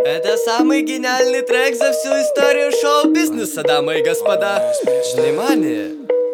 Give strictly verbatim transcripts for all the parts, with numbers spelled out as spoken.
Это самый гениальный трек за всю историю шоу-бизнеса, дамы и господа. Внимание!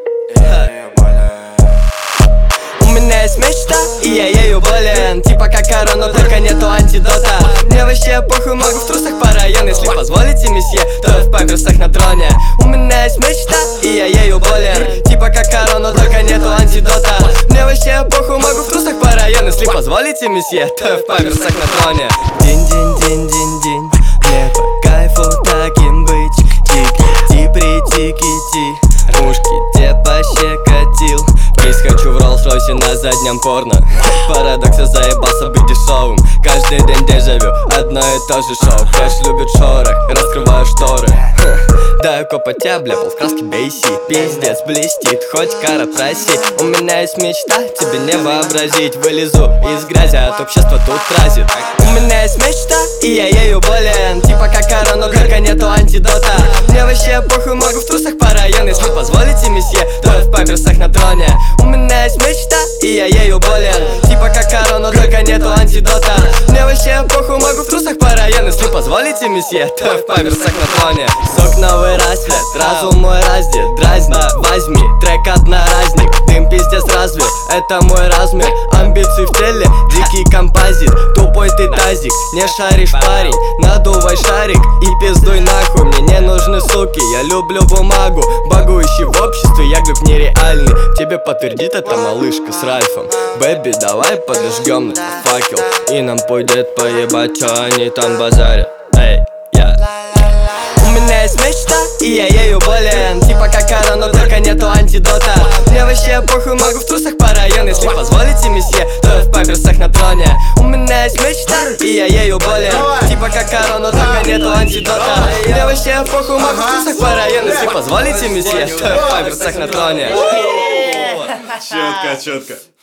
У меня есть мечта, и я ею болен. Типа как корона, только нету антидота. Мне вообще похуй, могу в трусах по району. Если позволите, месье, то в памперсах на троне. У меня есть мечта, и я ею болен. Типа как корона, только нету антидота. Мне вообще похуй, могу в трусах по району. Если позволите, месье, то в памперсах на троне. День-день-день-день-день, мне по кайфу таким быть. Тики-ти, притики-ти, ушки те пощекотил. Кейс хочу в Роллс-Ройсе на заднем порно. Парадокс, я заебался быть дешевым. Каждый день дежавю, одно и то же шоу. Кэш любит шорох, раскрываю шторы. Даю копоть, я бляпал в краске бейси. Пиздец блестит, хоть кара проси. У меня есть мечта, тебе не вообразить. Вылезу из грязи, от общества тут разит. У меня есть мечта, и я ею болен. Типа как корона, только нету антидота. Мне вообще похуй, могу в трусах по району. Если позволите, месье, то в памперсах на троне. У меня есть мечта, и я ею болен. Типа как корона, только нету антидота. Мне вообще похуй, могу в трусах по району. Если позволите, месье, то в памперсах на троне. Сок новый расцвет, разум мой раздет. Дразнит, возьми трек одноразник. Дым пиздец разве, это мой размер. Амбиции в теле, дикий композит. Тупой ты тазик, не шаришь парень. Надувай шарик и пиздуй нахуй. Мне не нужны суки, я люблю бумагу. Багующий в обществе, я глюк нереальный. Тебе подтвердит это малышка с Ральфом. Бэби, давай подожгем этот факел, и нам пойдет поебать, что они там базарят. Эй, я У меня есть мечта, и я ею болен. Типа как корона, только нету антидота. Мне вообще похуй, могу в трусах по району. Если позволите, месье, то в памперсах на троне. У меня есть мечта, и я ею болен. Типа как корона, только нету антидота. Мне вообще похуй, могу в трусах по району. Если позволите, месье, то в памперсах на троне. Четко, четко.